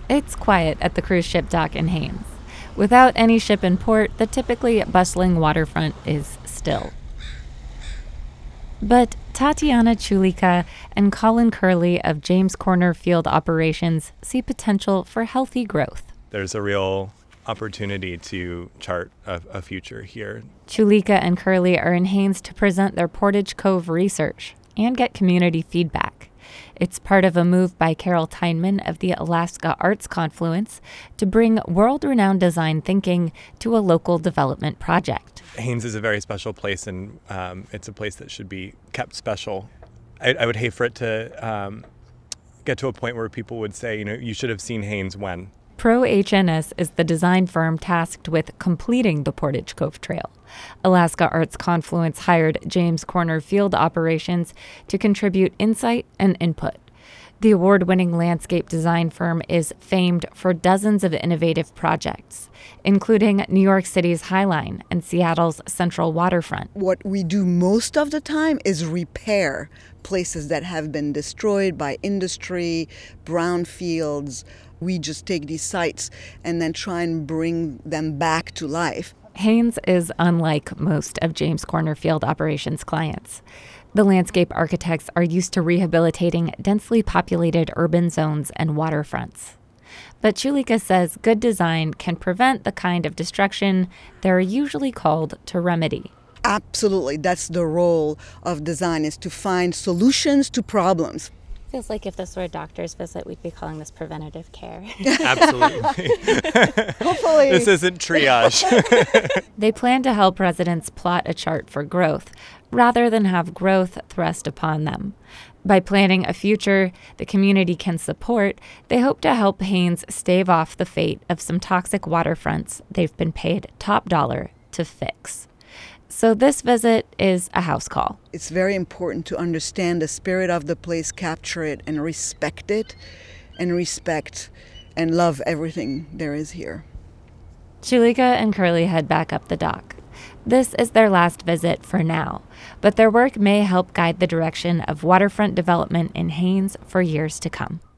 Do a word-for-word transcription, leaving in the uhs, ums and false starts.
It's quiet at the cruise ship dock in Haines. Without any ship in port, the typically bustling waterfront is still. But Tatiana Chulika and Colin Curley of James Corner Field Operations see potential for healthy growth. There's a real opportunity to chart a, a future here. Chulika and Curley are in Haines to present their Portage Cove research and get community feedback. It's part of a move by Carol Tyneman of the Alaska Arts Confluence to bring world-renowned design thinking to a local development project. Haines is a very special place, and um, it's a place that should be kept special. I, I would hate for it to um, get to a point where people would say, you know, you should have seen Haines when. Pro H N S is the design firm tasked with completing the Portage Cove Trail. Alaska Arts Confluence hired James Corner Field Operations to contribute insight and input. The award-winning landscape design firm is famed for dozens of innovative projects, including New York City's High Line and Seattle's Central Waterfront. What we do most of the time is repair places that have been destroyed by industry, brownfields. We just take these sites and then try and bring them back to life. Haines is unlike most of James Corner Field Operations clients. The landscape architects are used to rehabilitating densely populated urban zones and waterfronts. But Chulika says good design can prevent the kind of destruction they're usually called to remedy. Absolutely. That's the role of design, is to find solutions to problems. Feels like if this were a doctor's visit, we'd be calling this preventative care. Absolutely. Hopefully. This isn't triage. They plan to help residents plot a chart for growth, rather than have growth thrust upon them. By planning a future the community can support, they hope to help Haines stave off the fate of some toxic waterfronts they've been paid top dollar to fix. So this visit is a house call. It's very important to understand the spirit of the place, capture it, and respect it, and respect and love everything there is here. Chulika and Curley head back up the dock. This is their last visit for now, but their work may help guide the direction of waterfront development in Haines for years to come.